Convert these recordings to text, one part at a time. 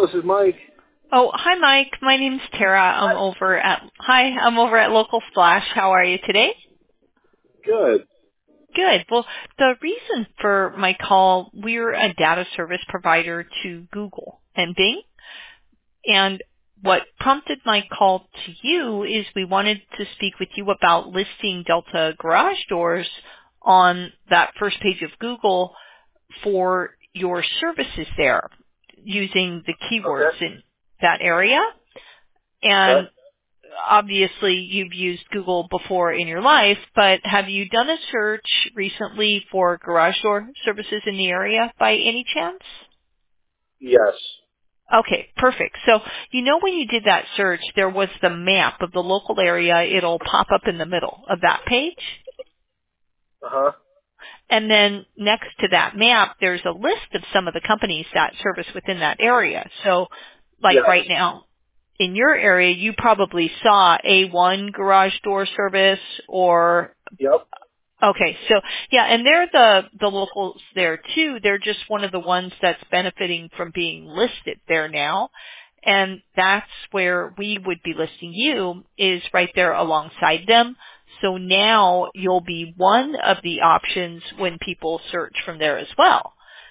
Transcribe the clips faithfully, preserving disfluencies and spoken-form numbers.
this is Mike. Oh, hi, Mike. My name's Tara. I'm over at Hi. I'm over at Local Splash. How are you today? Good. Good. Well, the reason for my call, we're a data service provider to Google and Bing, and what prompted my call to you is we wanted to speak with you about listing Delta garage doors on that first page of Google for your services there using the keywords Okay. in that area. And Okay. obviously you've used Google before in your life, but have you done a search recently for garage door services in the area by any chance? Yes. Okay, perfect. So you know when you did that search, there was the map of the local area. It'll pop up in the middle of that page. Uh-huh. And then next to that map, there's a list of some of the companies that service within that area. So like Yes. right now, in your area, you probably saw A one garage door service or, Yep. okay, so yeah, and they're the, the locals there too. They're just one of the ones that's benefiting from being listed there now. And that's where we would be listing you is right there alongside them. So now you'll be one of the options when people search from there as well.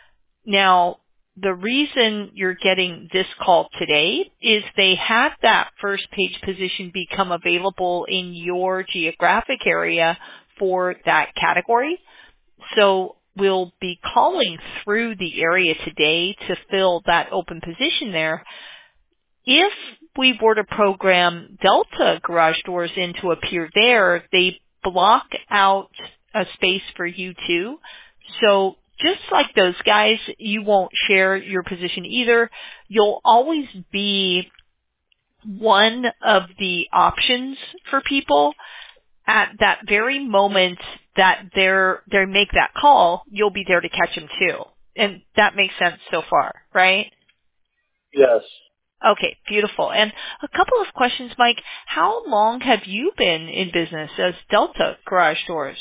Now, the reason you're getting this call today is they had that first page position become available in your geographic area for that category. So we'll be calling through the area today to fill that open position there. If we were to program Delta garage doors in to appear there, they block out a space for you too. So just like those guys, you won't share your position either. You'll always be one of the options for people at that very moment that they're, they make that call, you'll be there to catch them too. And that makes sense so far, right? Yes. Okay, beautiful. And a couple of questions, Mike. How long have you been in business as Delta Garage Doors?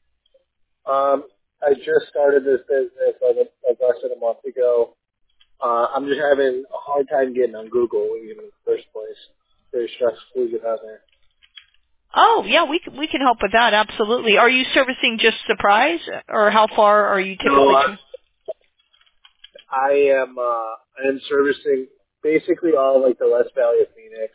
Um, I just started this business like, a, like less than a month ago. Uh, I'm just having a hard time getting on Google even in the first place. Very stressful to get on there. Oh, yeah, we can, we can help with that, absolutely. Are you servicing just Surprise, or how far are you No, typically? I, Tra- I am, uh, I am servicing basically all like the West Valley of Phoenix.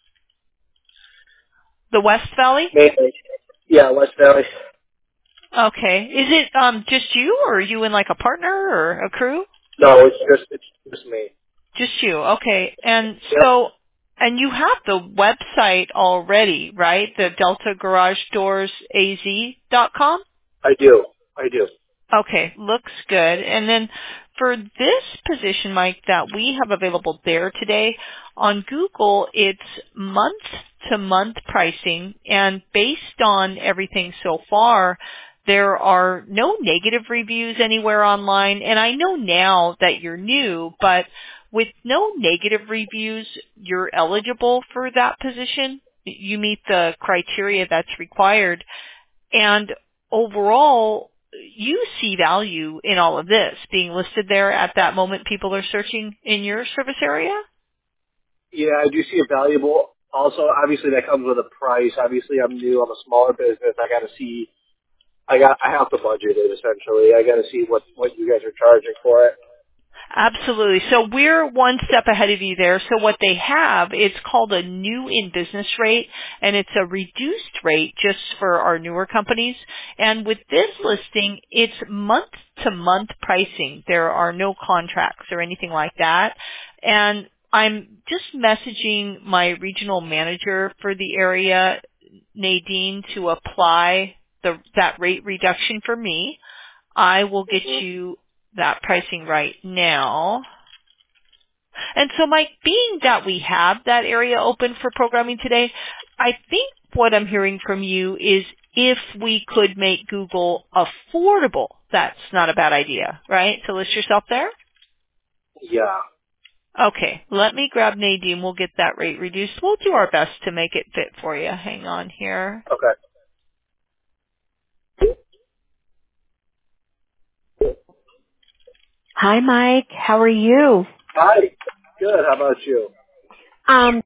the West Valley? Mainly. Yeah, West Valley. Okay. Is it um just you, or are you in like a partner or a crew? No, it's just, it's just me. Just you. Okay. And Yep. so, and you have the website already, right? The delta garage doors a z dot com? I do. I do. Okay, looks good. And then for this position, Mike, that we have available there today, on Google, it's month-to-month pricing, and based on everything so far, there are no negative reviews anywhere online, and I know now that you're new, but with no negative reviews, you're eligible for that position. You meet the criteria that's required. And overall, you see value in all of this being listed there at that moment people are searching in your service area? Yeah, I do see it valuable. Also, obviously, that comes with a price. Obviously, I'm new. I'm a smaller business. I got to see. I got. I have to budget it essentially. I got to see what what you guys are charging for it. Absolutely. So we're one step ahead of you there. So what they have, it's called a new in business rate, and it's a reduced rate just for our newer companies. And with this listing, it's month to month pricing. There are no contracts or anything like that. And I'm just messaging my regional manager for the area, Nadine, to apply the, that rate reduction for me. I will get hmm you that pricing right now. And so, Mike, being that we have that area open for programming today, I think what I'm hearing from you is if we could make Google affordable, that's not a bad idea, right? To list yourself there? Yeah. Okay, let me grab Nadine. We'll get that rate reduced. We'll do our best to make it fit for you. Hang on here. Okay. Hi, Mike. How are you? Hi. Good. How about you? Um,